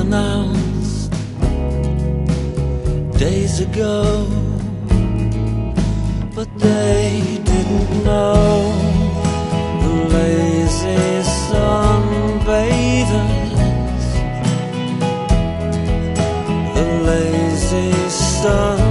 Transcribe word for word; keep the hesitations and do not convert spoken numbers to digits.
announced days ago, but they didn't know the lazy sunbathers, the lazy sun